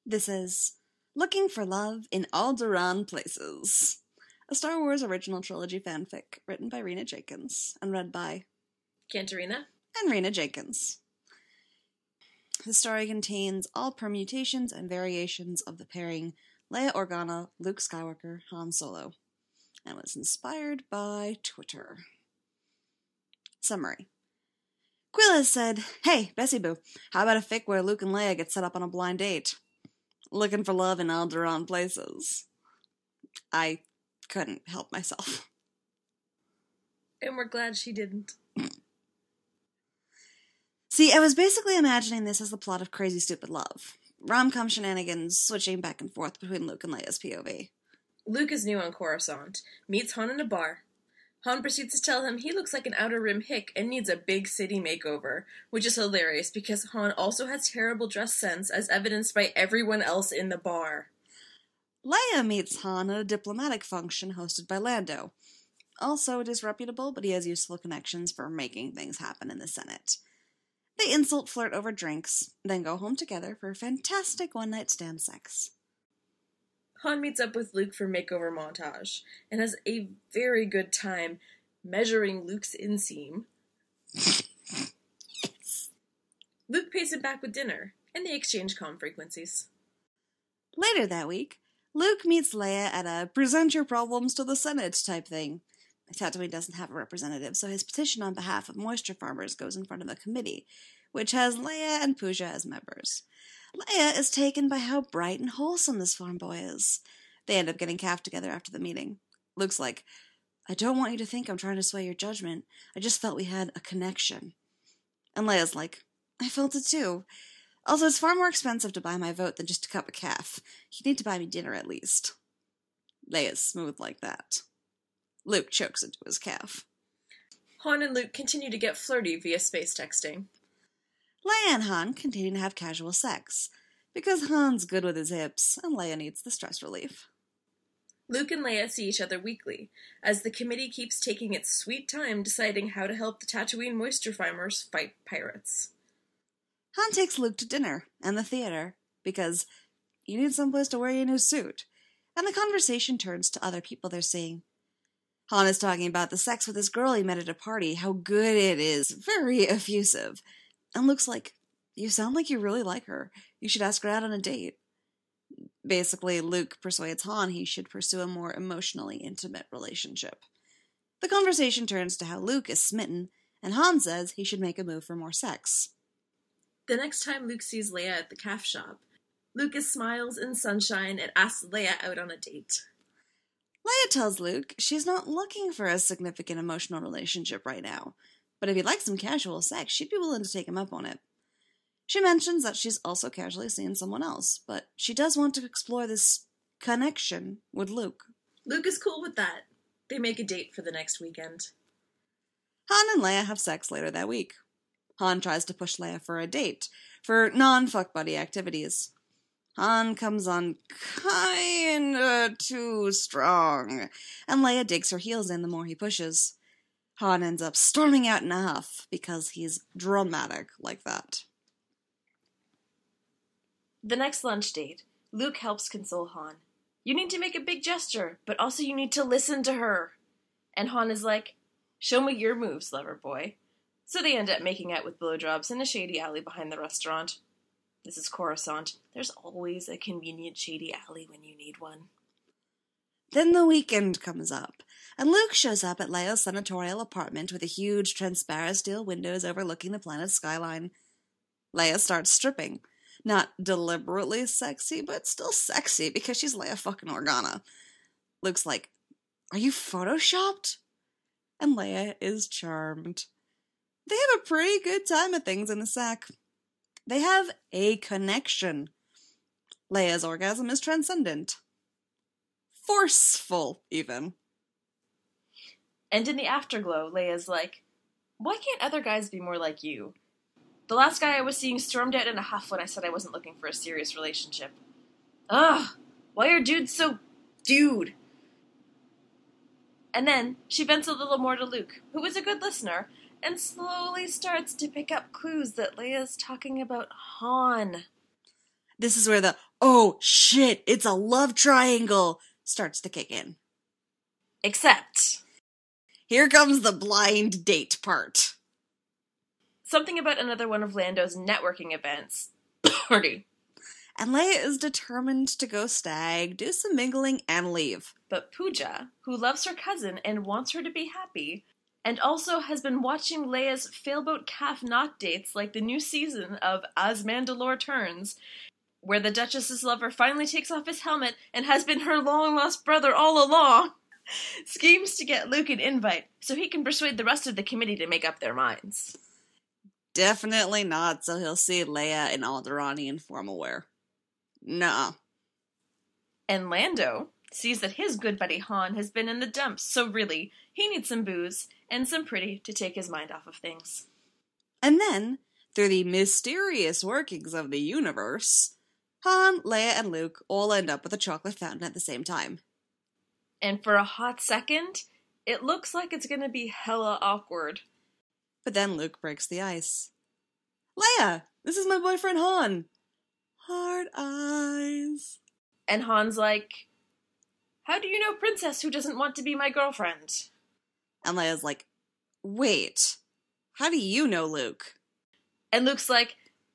This is Looking for Love in Alderaan Places, a Star Wars original trilogy fanfic written by Rena Jenkins and read by Cantarina and Rena Jenkins. The story contains all permutations and variations of the pairing Leia Organa, Luke Skywalker, Han Solo, and was inspired by Twitter. Summary. Quill has said, "Hey, Bessie Boo, how about a fic where Luke and Leia get set up on a blind date? Looking for love in Alderaan Places." I couldn't help myself. And we're glad she didn't. See, I was basically imagining this as the plot of Crazy Stupid Love. Rom-com shenanigans switching back and forth between Luke and Leia's POV. Luke is new on Coruscant, meets Han in a bar. Han proceeds to tell him he looks like an Outer Rim hick and needs a big city makeover, which is hilarious because Han also has terrible dress sense as evidenced by everyone else in the bar. Leia meets Han at a diplomatic function hosted by Lando. Also disreputable, but he has useful connections for making things happen in the Senate. They insult flirt over drinks, then go home together for fantastic one-night stand sex. Han meets up with Luke for makeover montage, and has a very good time measuring Luke's inseam. Yes. Luke pays him back with dinner, and they exchange comm frequencies. Later that week, Luke meets Leia at a present your problems to the Senate type thing. Tatooine doesn't have a representative, so his petition on behalf of moisture farmers goes in front of a committee, which has Leia and Pooja as members. Leia is taken by how bright and wholesome this farm boy is. They end up getting calf together after the meeting. Luke's like, "I don't want you to think I'm trying to sway your judgment. I just felt we had a connection." And Leia's like, "I felt it too. Also, it's far more expensive to buy my vote than just a cup of calf. You need to buy me dinner at least." Leia's smooth like that. Luke chokes into his calf. Han and Luke continue to get flirty via space texting. Leia and Han continue to have casual sex, because Han's good with his hips, and Leia needs the stress relief. Luke and Leia see each other weekly, as the committee keeps taking its sweet time deciding how to help the Tatooine moisture farmers fight pirates. Han takes Luke to dinner and the theater, because you need someplace to wear your new suit, and the conversation turns to other people they're seeing. Han is talking about the sex with this girl he met at a party, how good it is, very effusive. And Luke's like, "You sound like you really like her. You should ask her out on a date." Basically, Luke persuades Han he should pursue a more emotionally intimate relationship. The conversation turns to how Luke is smitten, and Han says he should make a move for more sex. The next time Luke sees Leia at the calf shop, Lucas smiles in sunshine and asks Leia out on a date. Leia tells Luke she's not looking for a significant emotional relationship right now, but if he'd like some casual sex, she'd be willing to take him up on it. She mentions that she's also casually seeing someone else, but she does want to explore this connection with Luke. Luke is cool with that. They make a date for the next weekend. Han and Leia have sex later that week. Han tries to push Leia for a date, for non-fuck buddy activities. Han comes on kinda too strong, and Leia digs her heels in the more he pushes. Han ends up storming out in a huff because he's dramatic like that. The next lunch date, Luke helps console Han. "You need to make a big gesture, but also you need to listen to her." And Han is like, "Show me your moves, lover boy." So they end up making out with blowjobs in a shady alley behind the restaurant. This is Coruscant. There's always a convenient shady alley when you need one. Then the weekend comes up, and Luke shows up at Leia's senatorial apartment with a huge transparent steel windows overlooking the planet's skyline. Leia starts stripping. Not deliberately sexy, but still sexy because she's Leia fucking Organa. Luke's like, "Are you photoshopped?" And Leia is charmed. They have a pretty good time at things in the sack. They have a connection. Leia's orgasm is transcendent. Forceful, even. And in the afterglow, Leia's like, "Why can't other guys be more like you? The last guy I was seeing stormed out in a huff when I said I wasn't looking for a serious relationship. Ugh, why are dudes so dude?" And then she vents a little more to Luke, who is a good listener, and slowly starts to pick up clues that Leia's talking about Han. This is where the oh shit, it's a love triangle, starts to kick in. Except here comes the blind date part. Something about another one of Lando's networking events. Party. And Leia is determined to go stag, do some mingling, and leave. But Pooja, who loves her cousin and wants her to be happy, and also has been watching Leia's Failboat Calf Knot dates like the new season of As Mandalore Turns, where the Duchess's lover finally takes off his helmet and has been her long-lost brother all along, schemes to get Luke an invite so he can persuade the rest of the committee to make up their minds. Definitely not, so he'll see Leia in Alderani in formal wear. Nuh-uh. And Lando sees that his good buddy Han has been in the dumps, so really, he needs some booze and some pretty to take his mind off of things. And then, through the mysterious workings of the universe, Han, Leia, and Luke all end up with a chocolate fountain at the same time. And for a hot second, it looks like it's gonna be hella awkward. But then Luke breaks the ice. Leia, this is my boyfriend Han. Hard eyes. And Han's like, how do you know Princess who doesn't want to be my girlfriend? And Leia's like, wait, how do you know Luke? And Luke's like,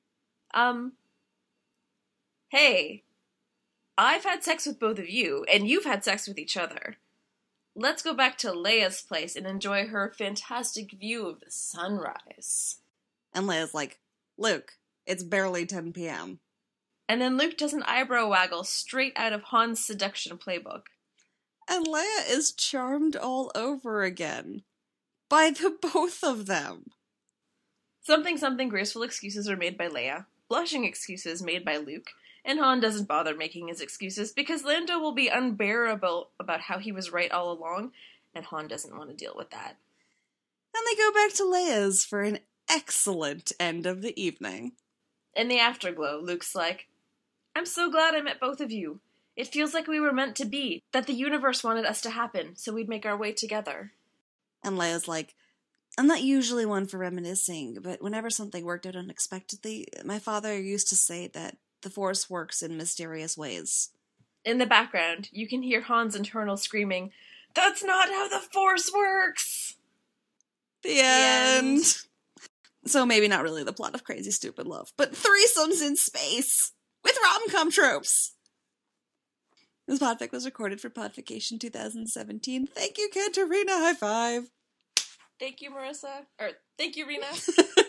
hey, I've had sex with both of you, and you've had sex with each other. Let's go back to Leia's place and enjoy her fantastic view of the sunrise. And Leia's like, Luke, it's barely 10 p.m. And then Luke does an eyebrow waggle straight out of Han's seduction playbook. And Leia is charmed all over again. By the both of them. Something graceful excuses are made by Leia, blushing excuses made by Luke, and Han doesn't bother making his excuses because Lando will be unbearable about how he was right all along, and Han doesn't want to deal with that. And they go back to Leia's for an excellent end of the evening. In the afterglow, Luke's like, I'm so glad I met both of you. It feels like we were meant to be, that the universe wanted us to happen, so we'd make our way together. And Leia's like, I'm not usually one for reminiscing, but whenever something worked out unexpectedly, my father used to say that the Force works in mysterious ways. In the background, you can hear Han's internal screaming, that's not how the Force works! The end. So maybe not really the plot of Crazy Stupid Love, but threesomes in space! With rom-com tropes! This podfic was recorded for Podfication 2017. Thank you, Katerina. High five. Thank you, Marissa. Thank you, Rena.